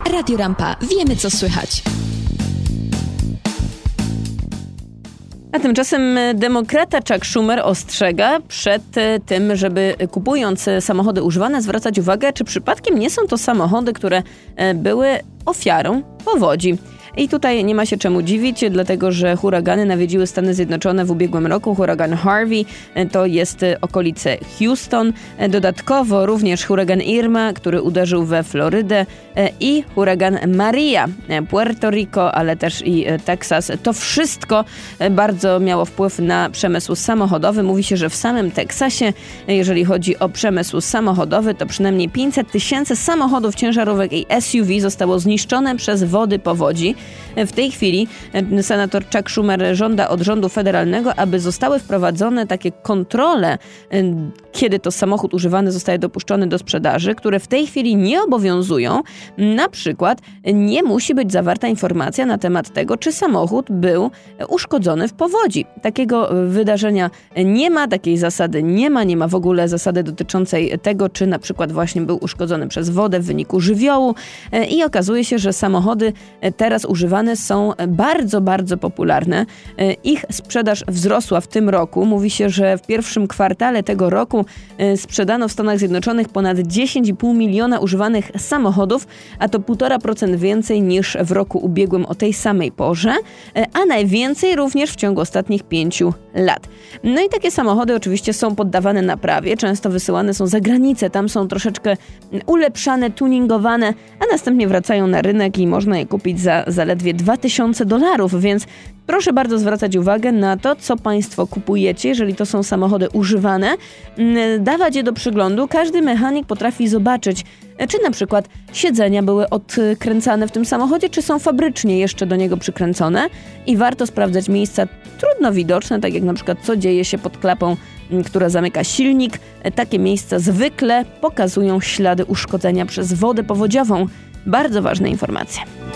Radio Rampa. Wiemy, co słychać. A tymczasem demokrata Chuck Schumer ostrzega przed tym, żeby kupując samochody używane zwracać uwagę, czy przypadkiem nie są to samochody, które były ofiarą powodzi. I tutaj nie ma się czemu dziwić, dlatego że huragany nawiedziły Stany Zjednoczone w ubiegłym roku. Huragan Harvey to jest okolice Houston. Dodatkowo również huragan Irma, który uderzył we Florydę i huragan Maria, Puerto Rico, ale też i Teksas. To wszystko bardzo miało wpływ na przemysł samochodowy. Mówi się, że w samym Teksasie, jeżeli chodzi o przemysł samochodowy, to przynajmniej 500 000 samochodów ciężarówek i SUV zostało zniszczone przez wody powodzi. W tej chwili senator Chuck Schumer żąda od rządu federalnego, aby zostały wprowadzone takie kontrole, kiedy to samochód używany zostaje dopuszczony do sprzedaży, które w tej chwili nie obowiązują. Na przykład nie musi być zawarta informacja na temat tego, czy samochód był uszkodzony w powodzi. Takiego wydarzenia nie ma, takiej zasady nie ma w ogóle zasady dotyczącej tego, czy na przykład właśnie był uszkodzony przez wodę w wyniku żywiołu i okazuje się, że samochody teraz używane są bardzo, bardzo popularne. Ich sprzedaż wzrosła w tym roku. Mówi się, że w pierwszym kwartale tego roku sprzedano w Stanach Zjednoczonych ponad 10,5 miliona używanych samochodów, a to 1,5% więcej niż w roku ubiegłym o tej samej porze, a najwięcej również w ciągu ostatnich 5 lat. No i takie samochody oczywiście są poddawane naprawie, często wysyłane są za granicę, tam są troszeczkę ulepszane, tuningowane, a następnie wracają na rynek i można je kupić za zaledwie $2000, więc proszę bardzo zwracać uwagę na to, co Państwo kupujecie, jeżeli to są samochody używane. Dawać je do przyglądu. Każdy mechanik potrafi zobaczyć, czy na przykład siedzenia były odkręcane w tym samochodzie, czy są fabrycznie jeszcze do niego przykręcone. I warto sprawdzać miejsca trudno widoczne, tak jak na przykład co dzieje się pod klapą, która zamyka silnik. Takie miejsca zwykle pokazują ślady uszkodzenia przez wodę powodziową. Bardzo ważne informacje.